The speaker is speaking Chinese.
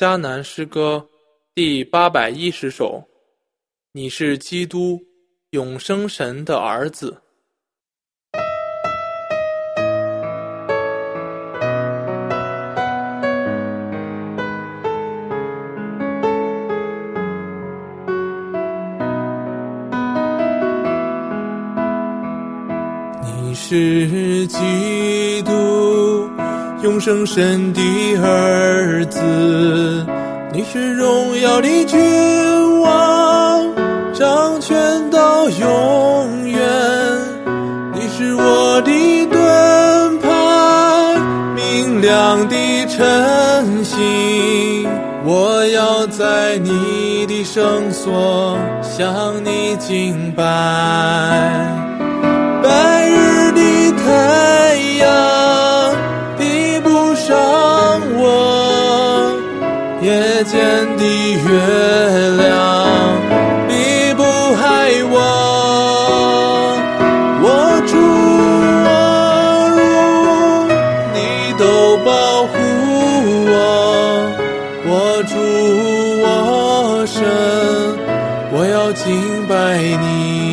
迦南诗歌第810首。你是基督，永生神的儿子。你是基督，永生神的儿子，你是荣耀的君王，掌权到永远，你是我的盾牌，明亮的晨星，我要在你的圣所向你敬拜。白日的太阳比不上我，夜间的月亮比不害我。我主我主，你都保护我。我主我神，我要敬拜你。